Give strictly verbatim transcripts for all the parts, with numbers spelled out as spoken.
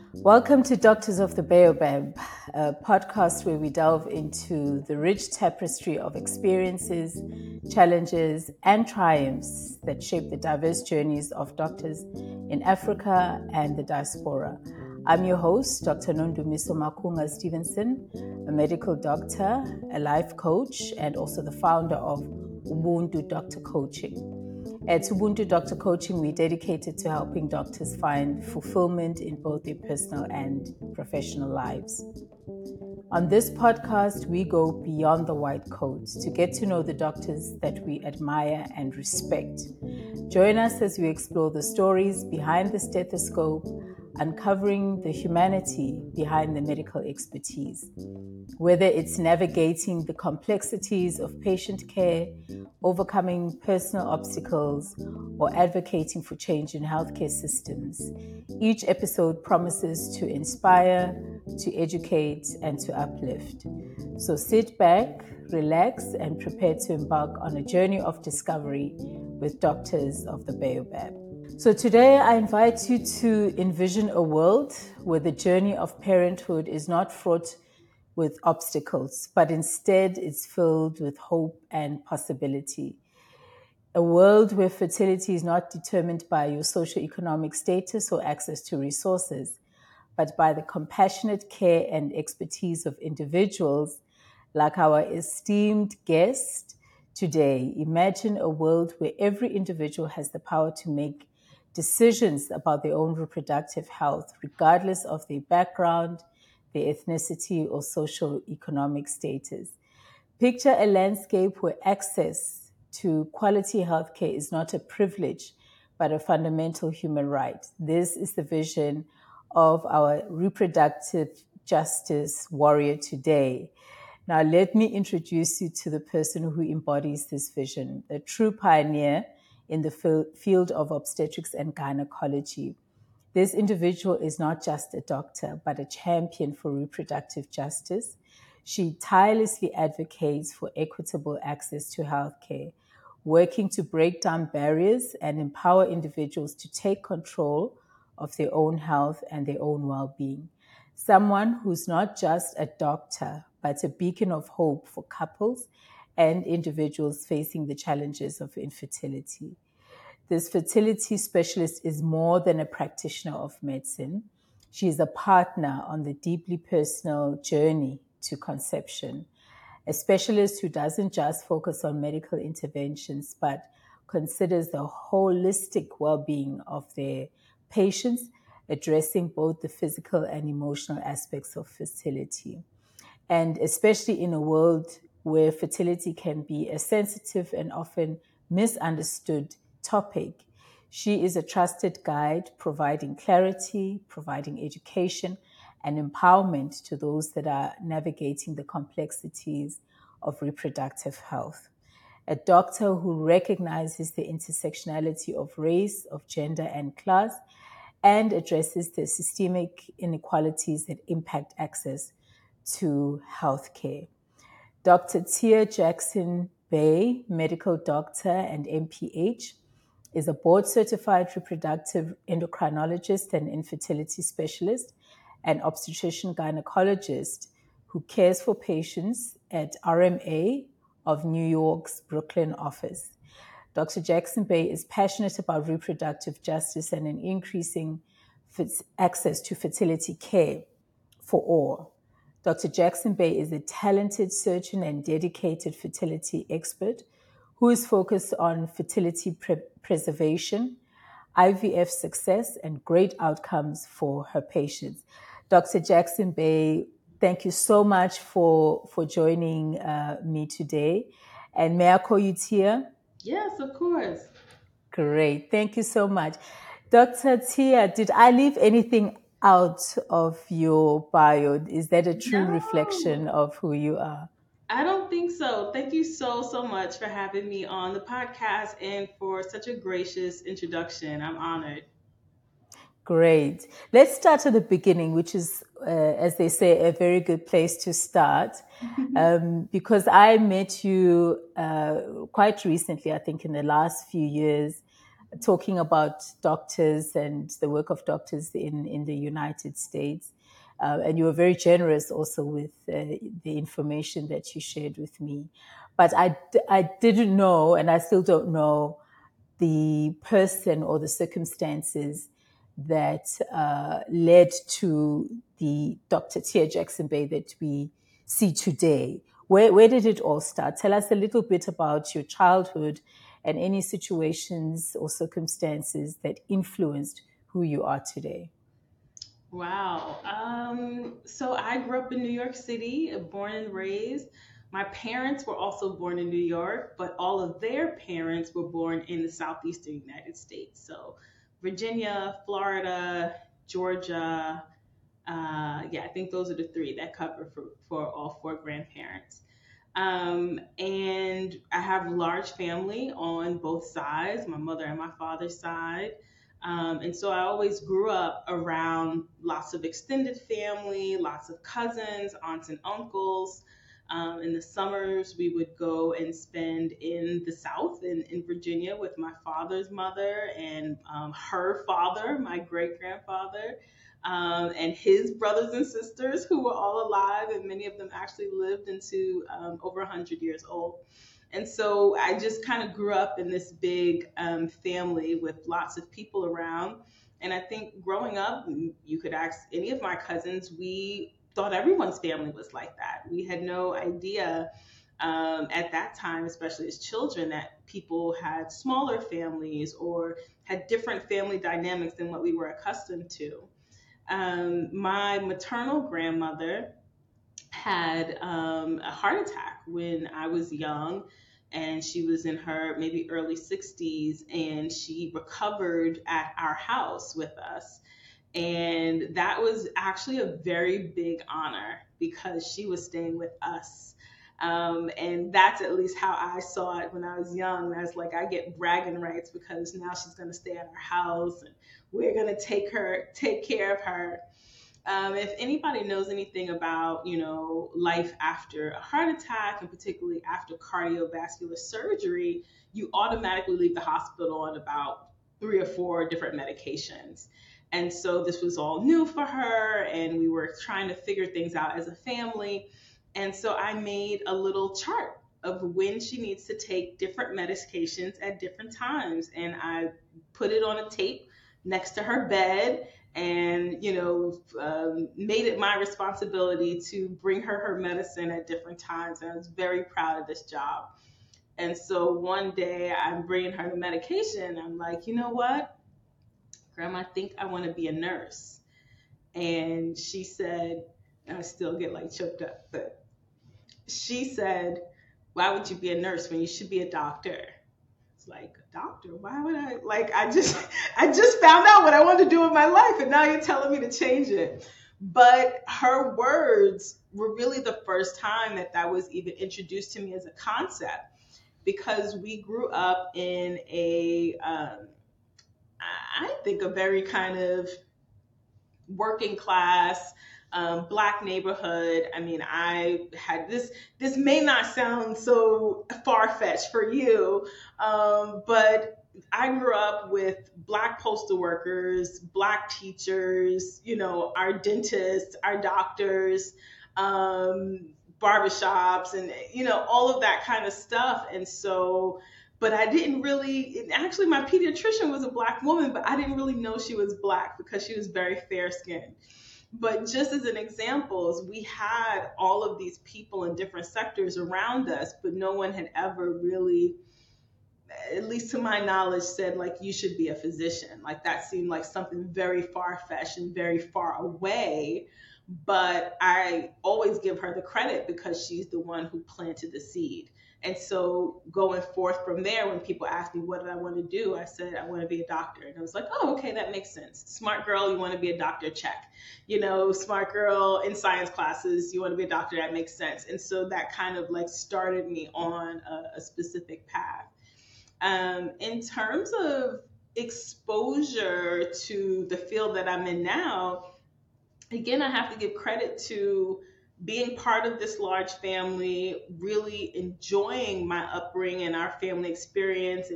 Welcome to Doctors of the Baobab, a podcast where we delve into the rich tapestry of experiences, challenges, and triumphs that shape the diverse journeys of doctors in Africa and the diaspora. I'm your host, Doctor Nondumiso Makunga Stevenson, a medical doctor, a life coach, and also the founder of Ubuntu Doctor Coaching. At Ubuntu Doctor Coaching, we're dedicated to helping doctors find fulfillment in both their personal and professional lives. On this podcast, we go beyond the white coat to get to know the doctors that we admire and respect. Join us as we explore the stories behind the stethoscope, uncovering the humanity behind the medical expertise. Whether it's navigating the complexities of patient care, overcoming personal obstacles, or advocating for change in healthcare systems, each episode promises to inspire, to educate, and to uplift. So sit back, relax, and prepare to embark on a journey of discovery with Doctors of the Baobab. So today I invite you to envision a world where the journey of parenthood is not fraught with obstacles, but instead it's filled with hope and possibility. A world where fertility is not determined by your socioeconomic status or access to resources, but by the compassionate care and expertise of individuals like our esteemed guest today. Imagine a world where every individual has the power to make decisions about their own reproductive health, regardless of their background, their ethnicity, or socio-economic status. Picture a landscape where access to quality healthcare is not a privilege, but a fundamental human right. This is the vision of our reproductive justice warrior today. Now, let me introduce you to the person who embodies this vision, a true pioneer in the field of obstetrics and gynecology. This individual is not just a doctor, but a champion for reproductive justice. She tirelessly advocates for equitable access to healthcare, working to break down barriers and empower individuals to take control of their own health and their own well-being. Someone who's not just a doctor, but a beacon of hope for couples and individuals facing the challenges of infertility. This fertility specialist is more than a practitioner of medicine. She is a partner on the deeply personal journey to conception, a specialist who doesn't just focus on medical interventions, but considers the holistic well-being of their patients, addressing both the physical and emotional aspects of fertility. And especially in a world where fertility can be a sensitive and often misunderstood topic, she is a trusted guide, providing clarity, providing education, and empowerment to those that are navigating the complexities of reproductive health. A doctor who recognizes the intersectionality of race, of gender, and class, and addresses the systemic inequalities that impact access to healthcare. Doctor Tia Jackson Bay, medical doctor and M P H, is a board-certified reproductive endocrinologist and infertility specialist and obstetrician gynecologist who cares for patients at R M A of New York's Brooklyn office. Doctor Jackson Bay is passionate about reproductive justice and an increasing access to fertility care for all. Doctor Jackson Bay is a talented surgeon and dedicated fertility expert who is focused on fertility pre- preservation, I V F success, and great outcomes for her patients. Doctor Jackson Bay, thank you so much for, for joining uh, me today. And may I call you Tia? Yes, of course. Great. Thank you so much. Doctor Tia, did I leave anything out of your bio? Is that a true No, reflection of who you are? I don't think so. Thank you so, so much for having me on the podcast and for such a gracious introduction. I'm honored. Great. Let's start at the beginning, which is, uh, as they say, a very good place to start. Um, because I met you uh, quite recently, I think in the last few years, talking about doctors and the work of doctors in, in the United States. Uh, and you were very generous also with uh, the information that you shared with me. But I, I didn't know, and I still don't know, the person or the circumstances that uh, led to the Doctor Tia Jackson Bay that we see today. Where, where did it all start? Tell us a little bit about your childhood and any situations or circumstances that influenced who you are today. Wow. Um, so I grew up in New York City, uh, born and raised. My parents were also born in New York, but all of their parents were born in the southeastern United States. So Virginia, Florida, Georgia. Uh, yeah, I think those are the three that cover for, for all four grandparents. Um, and I have a large family on both sides, my mother and my father's side. Um, and so I always grew up around lots of extended family, lots of cousins, aunts and uncles. Um, in the summers, we would go and spend in the South in, in Virginia with my father's mother and um, her father, my great grandfather, um, and his brothers and sisters who were all alive, and many of them actually lived into um, over one hundred years old. And so I just kind of grew up in this big um, family with lots of people around. And I think growing up, you could ask any of my cousins, we thought everyone's family was like that. We had no idea um, at that time, especially as children, that people had smaller families or had different family dynamics than what we were accustomed to. Um, my maternal grandmother had um, a heart attack when I was young, and she was in her maybe early sixties, and she recovered at our house with us. And that was actually a very big honor because she was staying with us. Um, and that's at least how I saw it when I was young. I was like, I get bragging rights because now she's going to stay at our house and we're going to take her, take care of her. Um, if anybody knows anything about, you know, life after a heart attack, and particularly after cardiovascular surgery, you automatically leave the hospital on about three or four different medications. And so this was all new for her, and we were trying to figure things out as a family. And so I made a little chart of when she needs to take different medications at different times. And I put it on a tape next to her bed, and you know um, made it my responsibility to bring her her medicine at different times. And I was very proud of this job. And so one day I'm bringing her the medication. I'm like, you know what, Grandma, I think I want to be a nurse. And she said, and I still get like choked up, but she said, why would you be a nurse when you should be a doctor? It's like, a doctor? Why would I? Like, I just, I just found out what I wanted to do with my life, and now you're telling me to change it. But her words were really the first time that that was even introduced to me as a concept, because we grew up in a, um, I think, a very kind of working class, um, black neighborhood. I mean, I had this, this may not sound so far-fetched for you, um, but I grew up with black postal workers, black teachers, you know, our dentists, our doctors, um, barbershops, and, you know, all of that kind of stuff. And so, but I didn't really, actually, my pediatrician was a black woman, but I didn't really know she was black because she was very fair skinned. But just as an example, we had all of these people in different sectors around us, but no one had ever really, at least to my knowledge, said like, you should be a physician. Like, that seemed like something very far-fetched and very far away. But I always give her the credit because she's the one who planted the seed. And so going forth from there, when people ask me what did I want to do, I said I want to be a doctor. And I was like, oh, okay, that makes sense. Smart girl, you want to be a doctor, check. You know, smart girl in science classes, you want to be a doctor, that makes sense. And so that kind of like started me on a, a specific path. Um, in terms of exposure to the field that I'm in now, again, I have to give credit to being part of this large family, really enjoying my upbringing and our family experience. And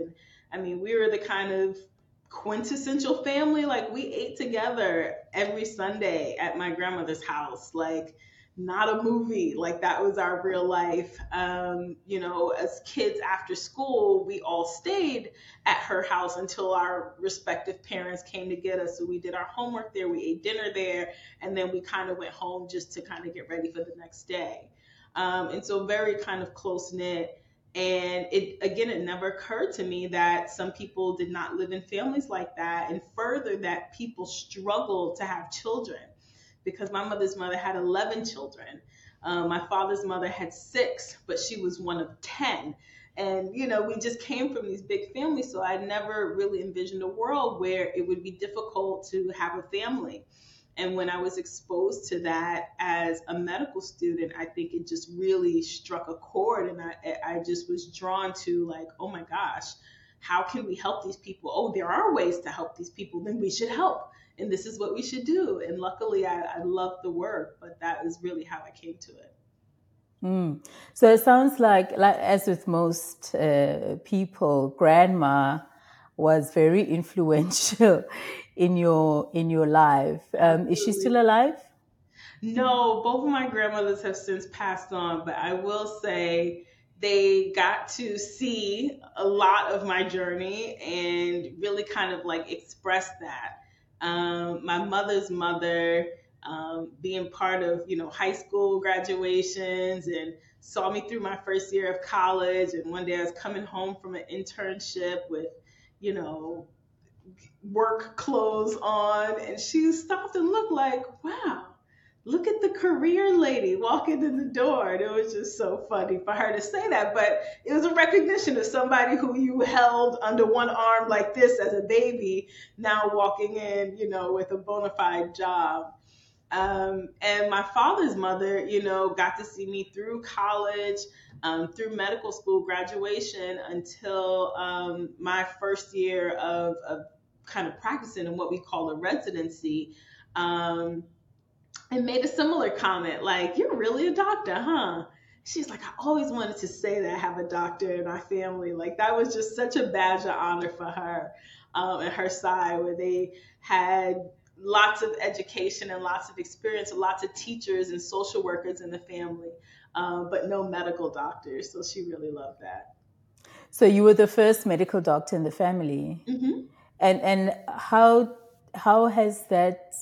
I mean, we were the kind of quintessential family. Like, we ate together every Sunday at my grandmother's house. Like, not a movie. Like, that was our real life. Um, you know, as kids after school, we all stayed at her house until our respective parents came to get us. So we did our homework there, we ate dinner there, and then we kind of went home just to kind of get ready for the next day. Um, and so very kind of close knit. And it again, it never occurred to me that some people did not live in families like that, and further that people struggle to have children, because my mother's mother had eleven children. Um, my father's mother had six, but she was one of ten. And, you know, we just came from these big families. So I never really envisioned a world where it would be difficult to have a family. And when I was exposed to that as a medical student, I think it just really struck a chord. And I, I just was drawn to, like, oh my gosh, how can we help these people? Oh, there are ways to help these people, then we should help. And this is what we should do. And luckily, I, I loved the work, but that is really how I came to it. Mm. So it sounds like, like as with most uh, people, grandma was very influential in your in your life. Um, is she still alive? No, both of my grandmothers have since passed on, but I will say they got to see a lot of my journey and really kind of like express that. Um, my mother's mother, um, being part of, you know, high school graduations, and saw me through my first year of college. And one day I was coming home from an internship with, you know, work clothes on, and she stopped and looked like, wow, look at the career lady walking in the door. And it was just so funny for her to say that. But it was a recognition of somebody who you held under one arm like this as a baby, now walking in, you know, with a bona fide job. Um, and my father's mother, you know, got to see me through college, um, through medical school graduation, until um, my first year of, of kind of practicing in what we call a residency. Um, and made a similar comment, like, you're really a doctor, huh? She's like, I always wanted to say that I have a doctor in our family. Like, that was just such a badge of honor for her, um, and her side, where they had lots of education and lots of experience, lots of teachers and social workers in the family, um, but no medical doctors. So she really loved that. So you were the first medical doctor in the family. Mm-hmm. And and how how has that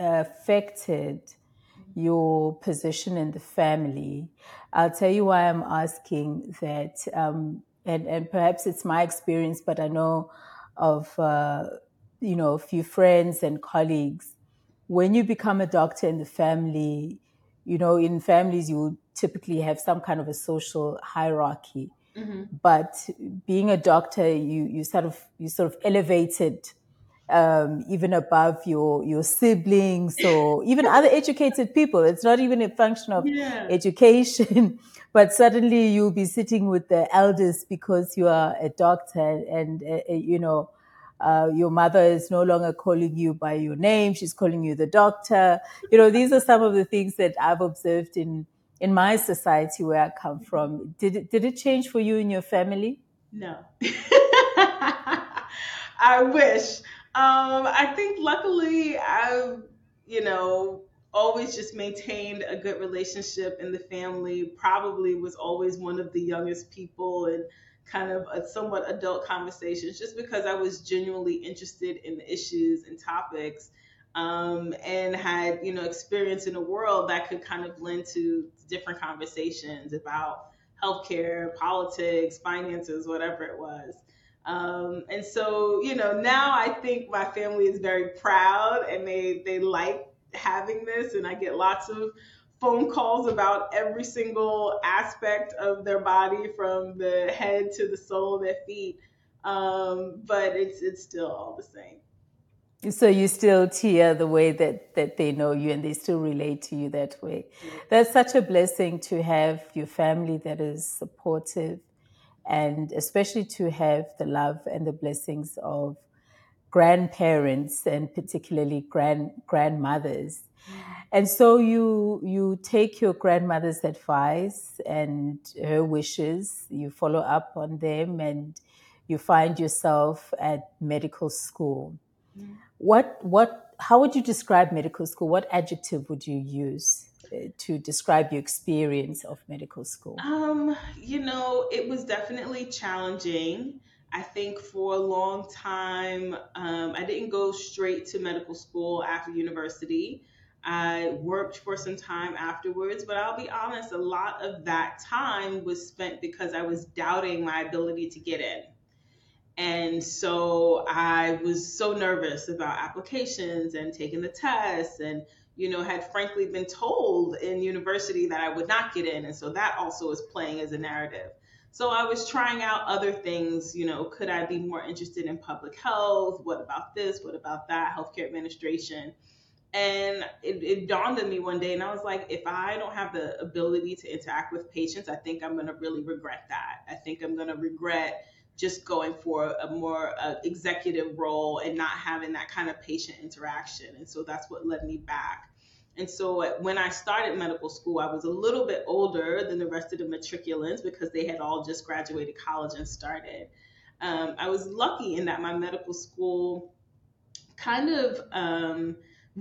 affected your position in the family? I'll tell you why I'm asking that, um, and and perhaps it's my experience, but I know of uh, you know a few friends and colleagues. When you become a doctor in the family, you know, in families you typically have some kind of a social hierarchy. Mm-hmm. But being a doctor, you you sort of you sort of elevated um, even above your your siblings or even other educated people. It's not even a function of Yeah. education, but suddenly you'll be sitting with the elders because you are a doctor, and uh, you know. Uh, your mother is no longer calling you by your name; she's calling you the doctor. You know, these are some of the things that I've observed in in my society where I come from. Did it, did it change for you in your family? No. I wish. Um, I think luckily I've, you know, always just maintained a good relationship in the family. Probably was always one of the youngest people, and kind of a somewhat adult conversations, just because I was genuinely interested in the issues and topics, um, and had, you know, experience in a world that could kind of lend to different conversations about healthcare, politics, finances, whatever it was. Um, and so, you know, now I think my family is very proud, and they, they like having this. And I get lots of phone calls about every single aspect of their body, from the head to the sole of their feet. Um, but it's, it's still all the same. So you still tear the way that, that they know you, and they still relate to you that way. That's such a blessing to have your family that is supportive, and especially to have the love and the blessings of grandparents, and particularly grand grandmothers. And so you you take your grandmother's advice and her wishes, you follow up on them, and you find yourself at medical school. Mhm. What, what, how would you describe medical school? What adjective would you use uh, to describe your experience of medical school? Um, you know, it was definitely challenging. I think for a long time, um, I didn't go straight to medical school after university. I worked for some time afterwards, but I'll be honest, a lot of that time was spent because I was doubting my ability to get in. And so I was so nervous about applications and taking the tests and, you know, had frankly been told in university that I would not get in. And so that also was playing as a narrative. So I was trying out other things, you know, could I be more interested in public health? What about this? What about that? Healthcare administration. And it, it dawned on me one day, and I was like, if I don't have the ability to interact with patients, I think I'm going to really regret that. I think I'm going to regret just going for a more uh, executive role and not having that kind of patient interaction. And so that's what led me back. And so uh, when I started medical school, I was a little bit older than the rest of the matriculants because they had all just graduated college and started. Um, I was lucky in that my medical school kind of um,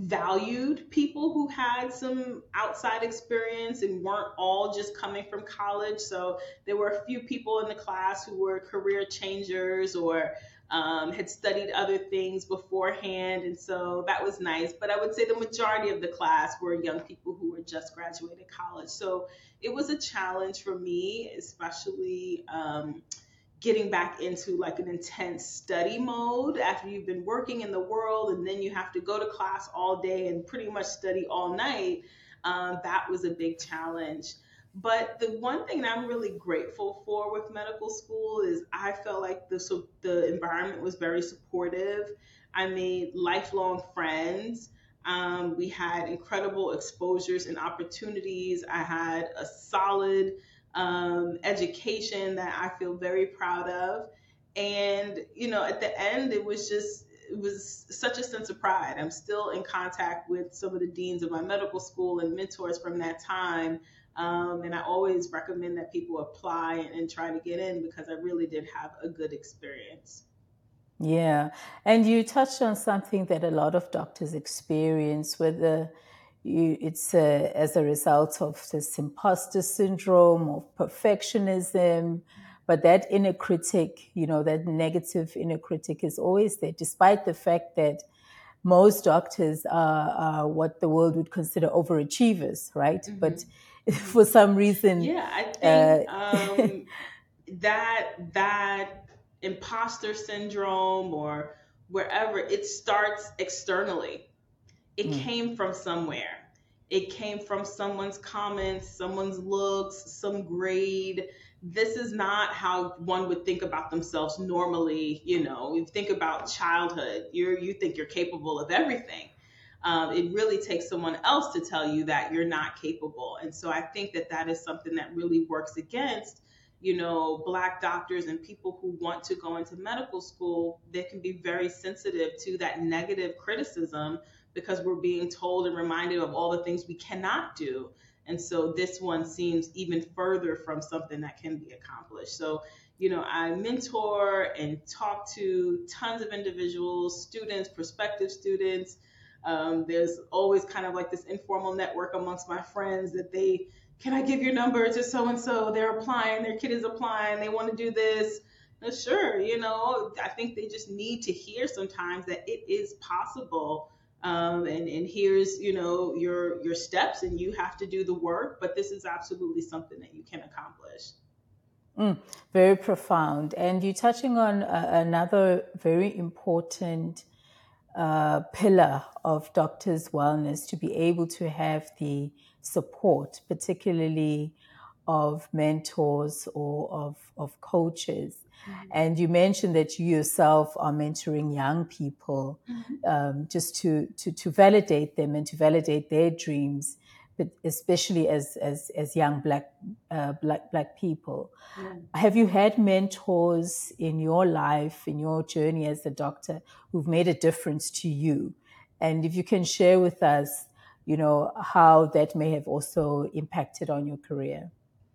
valued people who had some outside experience and weren't all just coming from college. So there were a few people in the class who were career changers or um, had studied other things beforehand. And so that was nice. But I would say the majority of the class were young people who were just graduated college. So it was a challenge for me, especially. Um, getting back into like an intense study mode after you've been working in the world and then you have to go to class all day and pretty much study all night. Um, that was a big challenge. But the one thing that I'm really grateful for with medical school is I felt like the so the environment was very supportive. I made lifelong friends. Um, we had incredible exposures and opportunities. I had a solid um, education that I feel very proud of. And, you know, at the end, it was just, it was such a sense of pride. I'm still in contact with some of the deans of my medical school and mentors from that time. Um, and I always recommend that people apply and, and try to get in because I really did have a good experience. Yeah. And you touched on something that a lot of doctors experience, whether you, it's uh, as a result of this imposter syndrome, of perfectionism, but that inner critic, you know, that negative inner critic is always there, despite the fact that most doctors are, are what the world would consider overachievers, right? But Mm-hmm. for some reason, Yeah, I uh, think um, that that imposter syndrome or wherever it starts externally. It mm, came from somewhere. It came from someone's comments, someone's looks, some grade. This is not how one would think about themselves normally. You know, you think about childhood. You you think you're capable of everything. Um, it really takes someone else to tell you that you're not capable. And so I think that that is something that really works against, you know, Black doctors and people who want to go into medical school. They can be very sensitive to that negative criticism because we're being told and reminded of all the things we cannot do. And so this one seems even further from something that can be accomplished. So, you know, I mentor and talk to tons of individuals, students, prospective students. Um, there's always kind of like this informal network amongst my friends that they, can I give your number to so and so? They're applying, their kid is applying, they want to do this. Now, sure, you know, I think they just need to hear sometimes that it is possible. Um, and, and here's, you know, your your steps and you have to do the work, but this is absolutely something that you can accomplish. mm, very profound. And you're touching on uh, another very important uh, pillar of doctors' wellness, to be able to have the support, particularly of mentors or of, of coaches. Mm-hmm. And you mentioned that you yourself are mentoring young people, Mm-hmm. um, just to, to, to validate them and to validate their dreams, but especially as, as, as young black, uh, black, black people. Yeah. Have you had mentors in your life, in your journey as a doctor, who've made a difference to you? And if you can share with us, you know, how that may have also impacted on your career.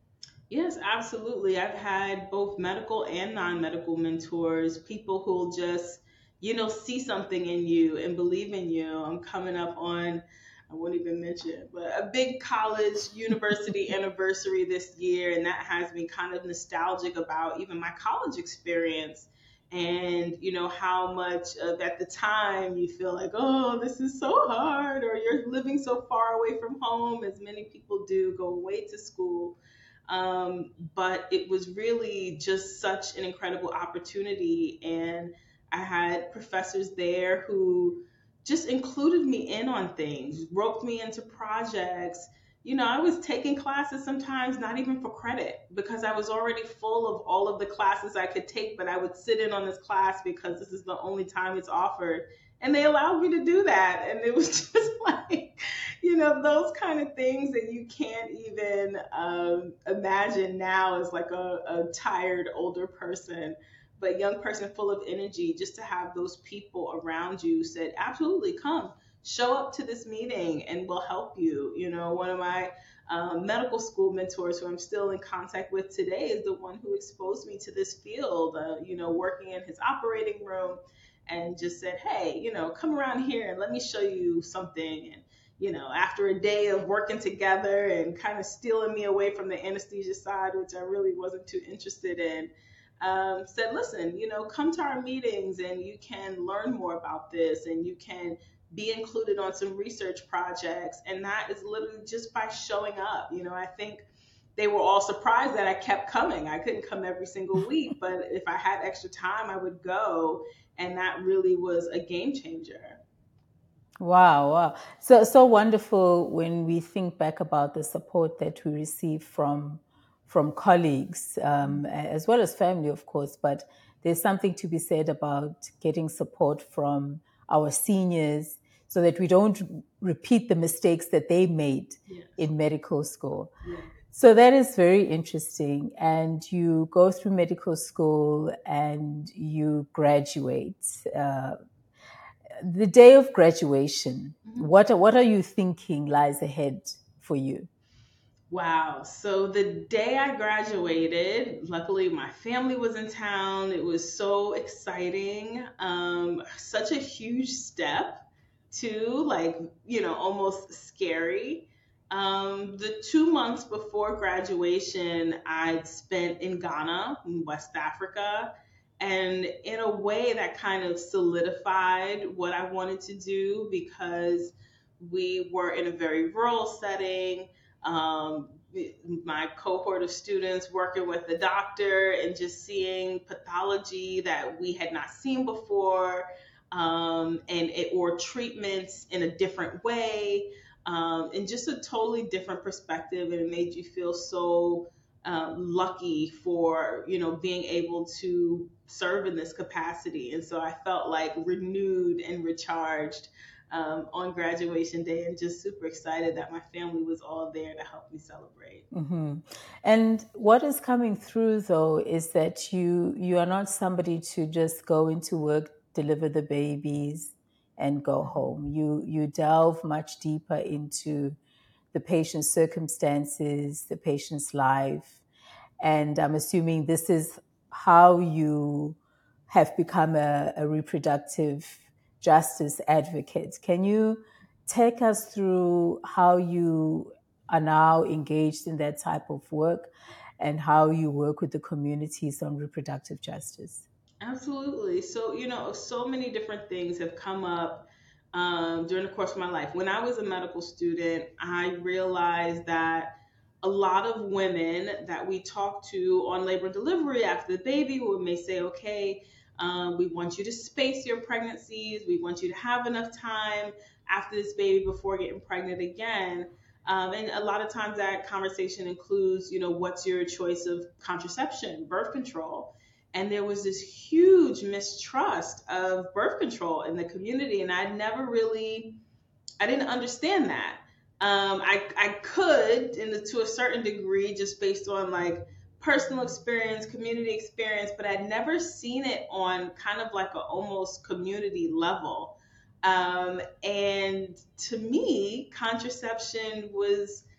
Yes, absolutely. I've had both medical and non-medical mentors, people who'll just, you know, see something in you and believe in you. I'm coming up on, I won't even mention, it, but a big college university anniversary this year, and that has me kind of nostalgic about even my college experience. And you know how much of at the time you feel like, oh, this is so hard, or you're living so far away from home, as many people do, go away to school, um, but it was really just such an incredible opportunity. And I had professors there who just included me in on things, roped me into projects. You know, I was taking classes sometimes not even for credit because I was already full of all of the classes I could take, but I would sit in on this class because this is the only time it's offered. And they allowed me to do that. And it was just like, you know, those kind of things that you can't even um, imagine now as like a, a tired older person, but young person full of energy. Just to have those people around you said, absolutely, come, show up to this meeting and we'll help you. You know, one of my um, medical school mentors who I'm still in contact with today is the one who exposed me to this field, uh, you know, working in his operating room, and just said, hey, you know, come around here and let me show you something. And you know, after a day of working together and kind of stealing me away from the anesthesia side, which I really wasn't too interested in, um, said, listen, you know, come to our meetings and you can learn more about this and you can be included on some research projects. And that is literally just by showing up. You know, I think they were all surprised that I kept coming. I couldn't come every single week, but if I had extra time, I would go. And that really was a game changer. Wow, wow. So so wonderful when we think back about the support that we receive from from colleagues, um, as well as family, of course. But there's something to be said about getting support from our seniors so that we don't repeat the mistakes that they made Yes. in medical school. Yes. So that is very interesting. And you go through medical school and you graduate. Uh, the day of graduation, Mhm. what are, what are you thinking lies ahead for you? Wow. So the day I graduated, luckily my family was in town. It was so exciting. Um, such a huge step, too, like, you know, almost scary. Um, the two months before graduation, I'd spent in Ghana, in West Africa. And in a way, that kind of solidified what I wanted to do because we were in a very rural setting. um, my cohort of students working with the doctor and just seeing pathology that we had not seen before, um, and it, or treatments in a different way, um, and just a totally different perspective, and it made you feel so um, lucky for you know being able to serve in this capacity. And so I felt like renewed and recharged um, on graduation day, and just super excited that my family was all there to help me celebrate. Hmm. And what is coming through though is that you you are not somebody to just go into work, deliver the babies, and go home. You you delve much deeper into the patient's circumstances, the patient's life, and I'm assuming this is how you have become a, a reproductive justice advocate. Can you take us through how you are now engaged in that type of work and how you work with the communities on reproductive justice? Absolutely. So, you know, so many different things have come up um, during the course of my life. When I was a medical student, I realized that a lot of women that we talk to on labor and delivery after the baby will may say, okay, um, we want you to space your pregnancies. We want you to have enough time after this baby before getting pregnant again. Um, and a lot of times that conversation includes, you know, what's your choice of contraception, birth control. And there was this huge mistrust of birth control in the community, and I never really, I didn't understand that. um, I, I could in the, to a certain degree, just based on like personal experience, community experience, but I'd never seen it on kind of like a almost community level. Um, and to me, contraception was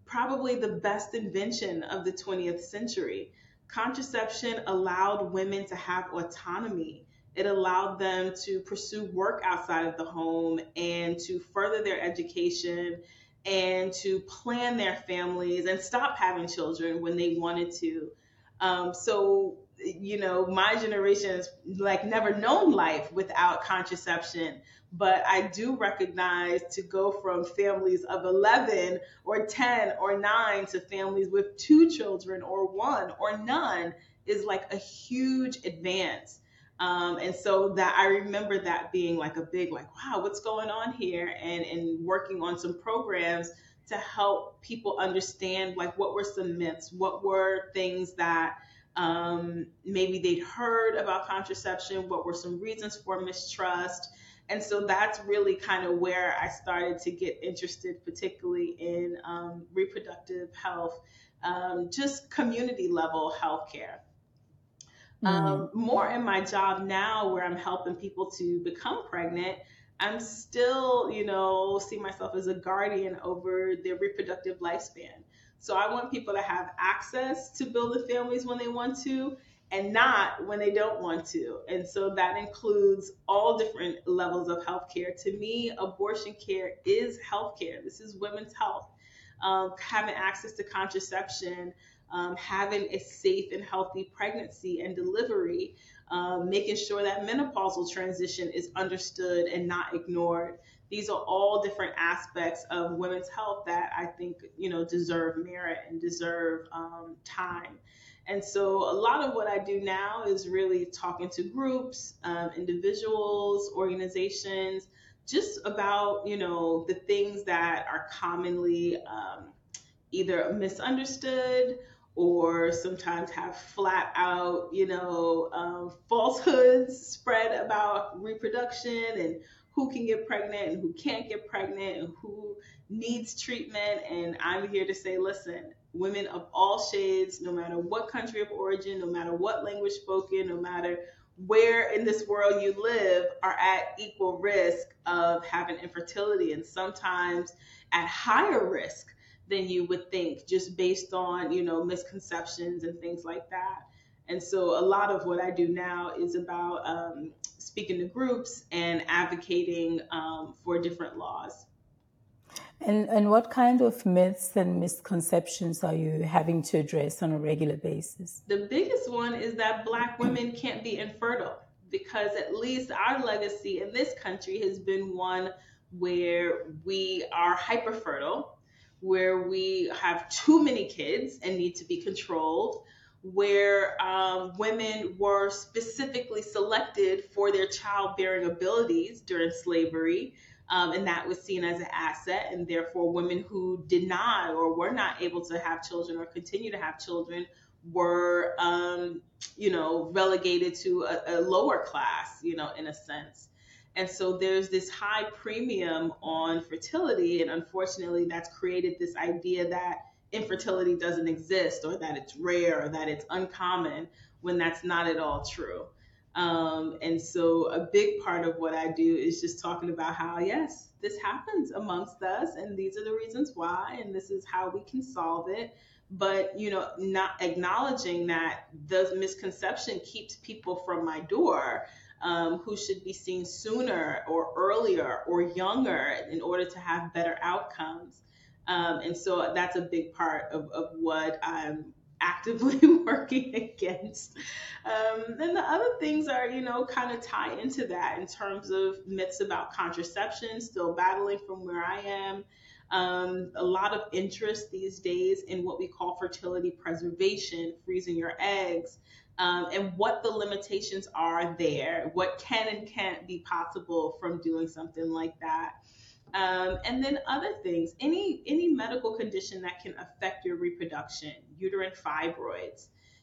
probably the best invention of the twentieth century. Contraception allowed women to have autonomy. It allowed them to pursue work outside of the home and to further their education and to plan their families and stop having children when they wanted to. Um, so, you know, my generation has like never known life without contraception. But I do recognize to go from families of eleven or ten or nine to families with two children or one or none is like a huge advance. Um, and so that I remember that being like a big, like, wow, what's going on here? And, and working on some programs to help people understand like what were some myths, what were things that um, maybe they'd heard about contraception, what were some reasons for mistrust. And so that's really kind of where I started to get interested, particularly in um, reproductive health, um, just community level healthcare. Mm. Um, more in my job now, where I'm helping people to become pregnant, I'm still, you know, see myself as a guardian over their reproductive lifespan. So I want people to have access to building families when they want to and not when they don't want to. And so that includes all different levels of healthcare. To me, abortion care is healthcare. This is women's health. Um, having access to contraception, um, having a safe and healthy pregnancy and delivery, um, making sure that menopausal transition is understood and not ignored. These are all different aspects of women's health that I think, you know, deserve merit and deserve um, time. And so a lot of what I do now is really talking to groups, um, individuals, organizations, just about, you know, the things that are commonly um, either misunderstood or sometimes have flat out, you know, um, falsehoods spread about reproduction and who can get pregnant and who can't get pregnant and who needs treatment. And I'm here to say, listen, women of all shades, no matter what country of origin, no matter what language spoken, no matter where in this world you live, are at equal risk of having infertility, and sometimes at higher risk than you would think, just based on, you know, misconceptions and things like that. And so a lot of what I do now is about um, speaking to groups and advocating um, for different laws. And, and what kind of myths and misconceptions are you having to address on a regular basis? The biggest one is that Black women can't be infertile, because at least our legacy in this country has been one where we are hyperfertile, where we have too many kids and need to be controlled, where um, women were specifically selected for their childbearing abilities during slavery. Um, and that was seen as an asset, and therefore women who did not or were not able to have children or continue to have children were, um, you know, relegated to a, a lower class, you know, in a sense. And so there's this high premium on fertility, and unfortunately that's created this idea that infertility doesn't exist, or that it's rare, or that it's uncommon, when that's not at all true. Um, and so a big part of what I do is just talking about how, yes, this happens amongst us, and these are the reasons why, and this is how we can solve it. But, you know, not acknowledging that the misconception keeps people from my door, um, who should be seen sooner or earlier or younger in order to have better outcomes. Um, and so that's a big part of, of what I'm actively working against. Um, then the other things are, you know, kind of tie into that in terms of myths about contraception, still battling from where I am. Um, a lot of interest these days in what we call fertility preservation, freezing your eggs, um, and what the limitations are there, what can and can't be possible from doing something like that. Um, and then other things, any any medical condition that can affect your reproduction, uterine fibroids,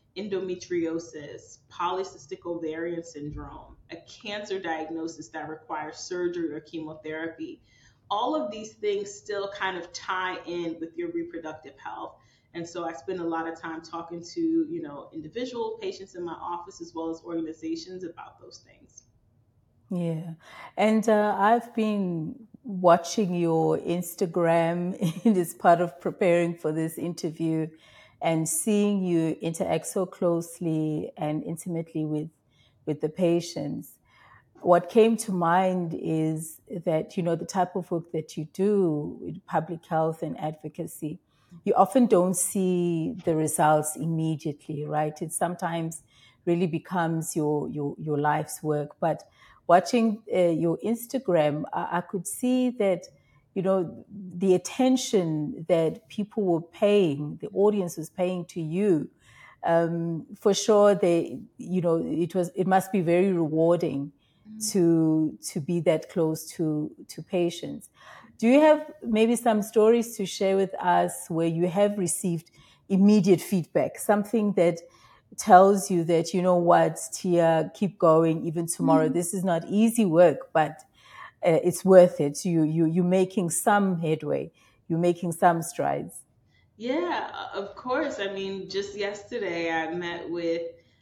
endometriosis, polycystic ovarian syndrome, a cancer diagnosis that requires surgery or chemotherapy. All of these things still kind of tie in with your reproductive health. And so I spend a lot of time talking to, you know, individual patients in my office as well as organizations about those things. Yeah. And uh, I've been watching your Instagram as part of preparing for this interview and seeing you interact so closely and intimately with, with the patients. What came to mind is that, you know, the type of work that you do with public health and advocacy, you often don't see the results immediately, right? It sometimes really becomes your your, your life's work. But watching uh, your Instagram, I, I could see that, you know, the attention that people were paying, the audience was paying to you. Um, for sure, they, you know, it was, it must be very rewarding to to be that close to to patients. Do you have maybe some stories to share with us where you have received immediate feedback, something that tells you that, you know what, Tia, keep going even tomorrow. This is not easy work, but uh, it's worth it. You you you're making some headway. You're making some strides. Yeah, of course. I mean, just yesterday I met with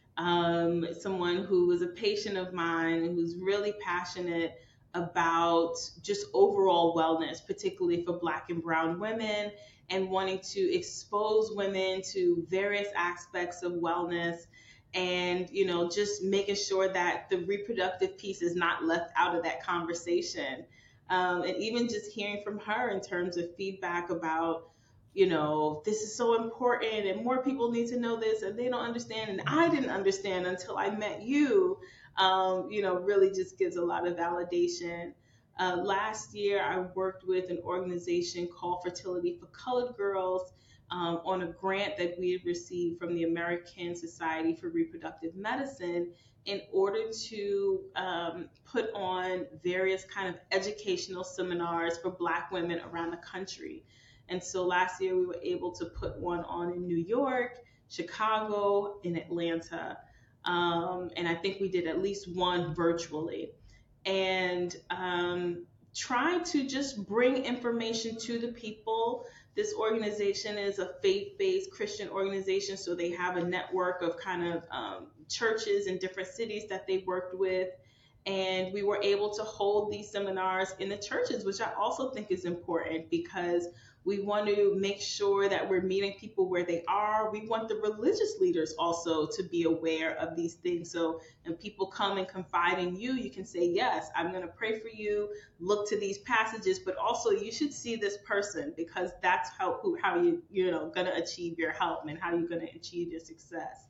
um, someone who was a patient of mine who's really passionate about just overall wellness, particularly for Black and Brown women, and wanting to expose women to various aspects of wellness and, you know, just making sure that the reproductive piece is not left out of that conversation. Um, and even just hearing from her in terms of feedback about, you know, this is so important and more people need to know this and they don't understand. And I didn't understand until I met you, um, you know, really just gives a lot of validation. Uh, last year, I worked with an organization called Fertility for Colored Girls um, on a grant that we had received from the American Society for Reproductive Medicine in order to um, put on various kind of educational seminars for Black women around the country. And so last year we were able to put one on in New York, Chicago, and Atlanta. Um, and I think we did at least one virtually. And um, try to just bring information to the people. This organization is a faith based Christian organization, so they have a network of kind of um, churches in different cities that they worked with. And we were able to hold these seminars in the churches, which I also think is important because we want to make sure that we're meeting people where they are. We want the religious leaders also to be aware of these things. So when people come and confide in you, you can say, yes, I'm going to pray for you, look to these passages, but also you should see this person because that's how, who, how you, you know, going to achieve your health and how you're going to achieve your success.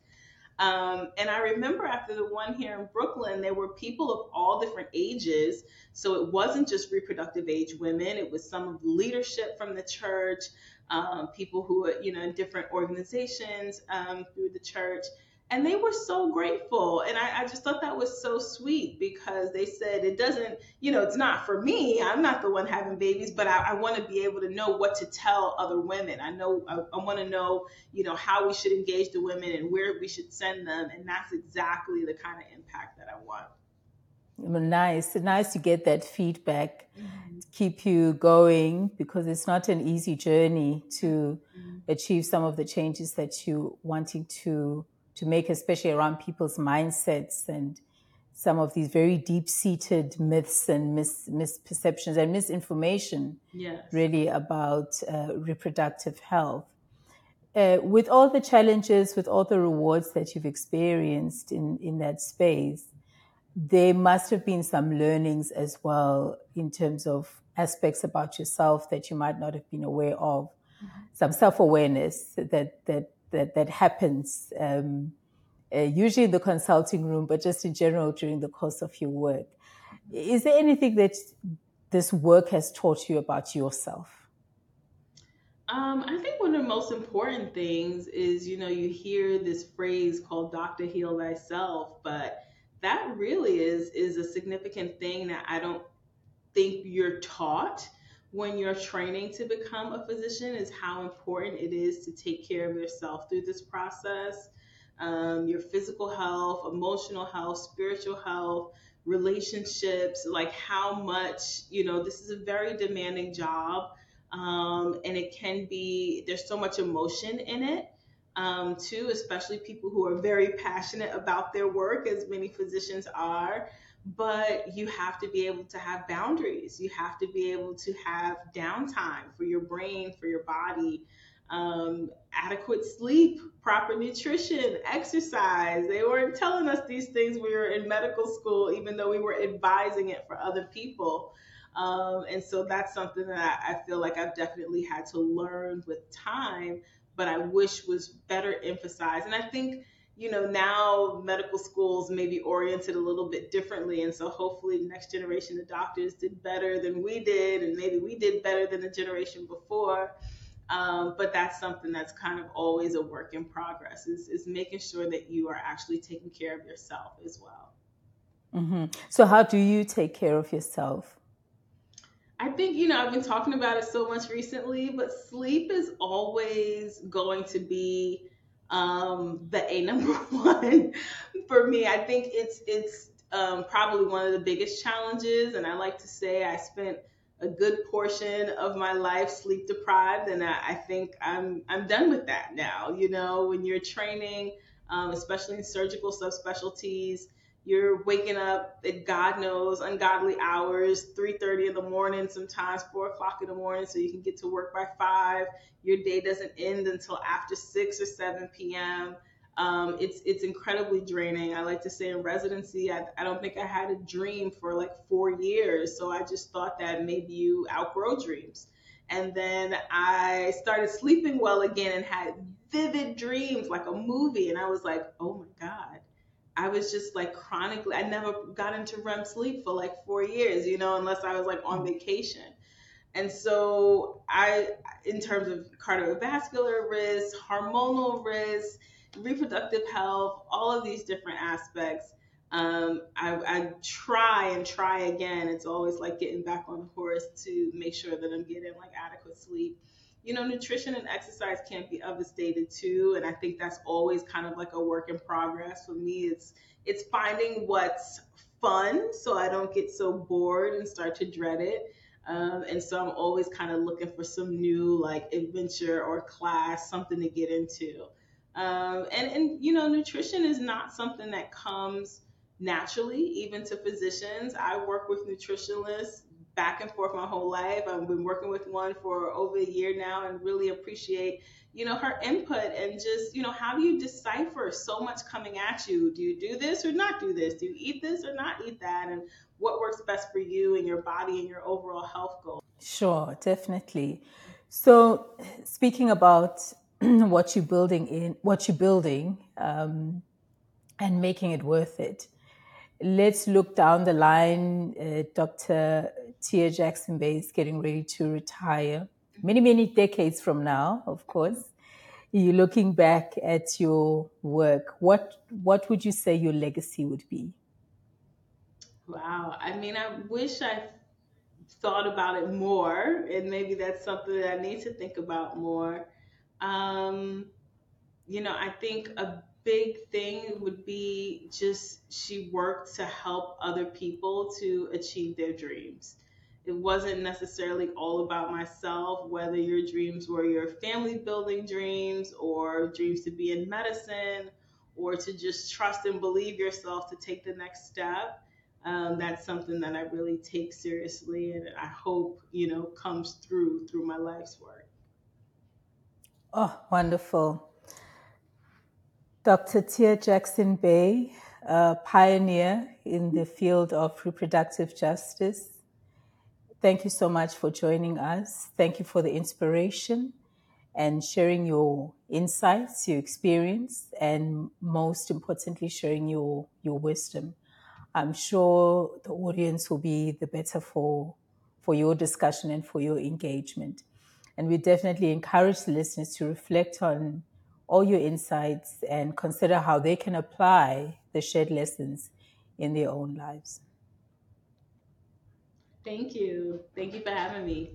Um, and I remember after the one here in Brooklyn, there were people of all different ages. So it wasn't just reproductive age women, it was some of the leadership from the church, um, people who were, you know, in different organizations um, through the church. And they were so grateful. And I, I just thought that was so sweet because they said it doesn't, you know, it's not for me. I'm not the one having babies, but I, I want to be able to know what to tell other women. I know, I, I want to know, you know, how we should engage the women and where we should send them. And that's exactly the kind of impact that I want. Well, nice. Nice to get that feedback Mm-hmm. to keep you going because it's not an easy journey to Mm-hmm. achieve some of the changes that you wanting to to make, especially around people's mindsets and some of these very deep-seated myths and mis- misperceptions and misinformation, Yes. really, about uh, reproductive health. Uh, with all the challenges, with all the rewards that you've experienced in, in that space, there must have been some learnings as well in terms of aspects about yourself that you might not have been aware of. Mm-hmm. Some self-awareness that that that that happens um, uh, usually in the consulting room, but just in general during the course of your work. Is there anything that this work has taught you about yourself? Um, I think one of the most important things is, you know, you hear this phrase called "Doctor Heal Thyself," but that really is is a significant thing that I don't think you're taught when you're training to become a physician. Is how important it is to take care of yourself through this process. Um, your physical health, emotional health, spiritual health, relationships, like how much, you know, this is a very demanding job. Um, and it can be, there's so much emotion in it. Um, too, especially people who are very passionate about their work, as many physicians are. but you have to be able to have boundaries. You have to be able to have downtime for your brain, for your body, um, adequate sleep, proper nutrition, exercise. They weren't telling us these things when we were in medical school, even though we were advising it for other people. Um, and so that's something that I, I feel like I've definitely had to learn with time, but I wish was better emphasized. And I think, you know, now medical schools may be oriented a little bit differently. And so hopefully the next generation of doctors did better than we did, and maybe we did better than the generation before. Um, but that's something that's kind of always a work in progress, is, is making sure that you are actually taking care of yourself as well. Mm-hmm. So how do you take care of yourself? I think, you know, I've been talking about it so much recently, but sleep is always going to be um, the A number one for me. I think it's it's um, probably one of the biggest challenges, and I like to say I spent a good portion of my life sleep deprived, and I, I think I'm I'm done with that now. You know, when you're training, um, especially in surgical subspecialties, you're waking up at God knows ungodly hours, three thirty in the morning, sometimes four o'clock in the morning, so you can get to work by five. Your day doesn't end until after six or seven p m. Um, it's it's incredibly draining. I like to say in residency, I, I don't think I had a dream for like four years. So I just thought that maybe you outgrow dreams. And then I started sleeping well again and had vivid dreams like a movie. And I was like, oh my God, I was just like chronically, I never got into R E M sleep for like four years, you know, unless I was like on vacation. And so I, in terms of cardiovascular risk, hormonal risk, reproductive health, all of these different aspects, um, I, I try and try again. It's always like getting back on the horse to make sure that I'm getting like adequate sleep. You know, nutrition and exercise can be understated too, and I think that's always kind of like a work in progress for me. It's it's finding what's fun so I don't get so bored and start to dread it. Um, and so I'm always kind of looking for some new like adventure or class, something to get into. Um, and and you know, nutrition is not something that comes naturally, even to physicians. I work with nutritionalists back and forth my whole life. I've been working with one for over a year now, and really appreciate, you know, her input. And just, you know, how do you decipher so much coming at you? Do you do this or not do this? Do you eat this or not eat that? And what works best for you and your body and your overall health goals? Sure, definitely. So, speaking about what you're building in, what you're building, um, and making it worth it, let's look down the line. Uh, Doctor Tia Jackson Bay is getting ready to retire. Many, many decades from now, of course. You're looking back at your work. What what would you say your legacy would be? Wow. I mean, I wish I thought about it more, and maybe that's something that I need to think about more. Um, you know, I think a big thing would be just she worked to help other people to achieve their dreams. It wasn't necessarily all about myself, whether your dreams were your family building dreams or dreams to be in medicine or to just trust and believe yourself to take the next step. Um, that's something that I really take seriously, and I hope, you know, comes through through my life's work. Oh, wonderful. Doctor Tia Jackson Bay, a pioneer in the field of reproductive justice. Thank you so much for joining us. Thank you for the inspiration and sharing your insights, your experience, and most importantly, sharing your, your wisdom. I'm sure the audience will be the better for, for your discussion and for your engagement. And we definitely encourage the listeners to reflect on all your insights and consider how they can apply the shared lessons in their own lives. Thank you. Thank you for having me.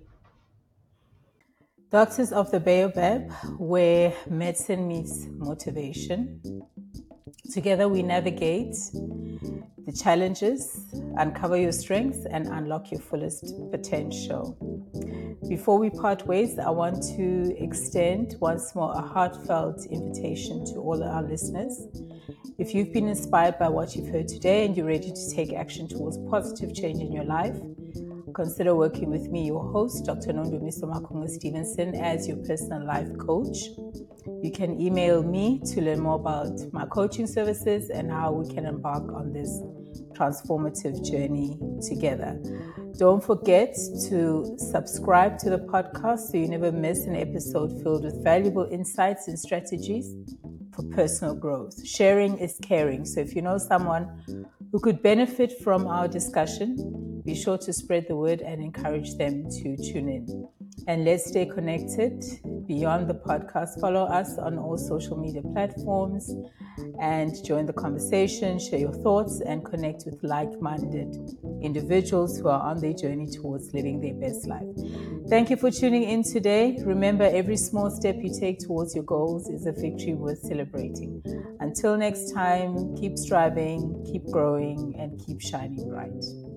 Doctors of the Baobab, where medicine meets motivation. Together we navigate the challenges, uncover your strengths, and unlock your fullest potential. Before we part ways, I want to extend once more a heartfelt invitation to all our listeners If you've been inspired by what you've heard today and you're ready to take action towards positive change in your life, consider working with me, your host, Doctor Nondumiso Makunga Stevenson, as your personal life coach. You can email me to learn more about my coaching services and how we can embark on this transformative journey together. Don't forget to subscribe to the podcast so you never miss an episode filled with valuable insights and strategies for personal growth. Sharing is caring. So if you know someone who could benefit from our discussion, be sure to spread the word and encourage them to tune in. And let's stay connected beyond the podcast. Follow us on all social media platforms and join the conversation, share your thoughts, and connect with like-minded individuals who are on their journey towards living their best life. Thank you for tuning in today. Remember, every small step you take towards your goals is a victory worth celebrating. Until next time, keep striving, keep growing, and keep shining bright.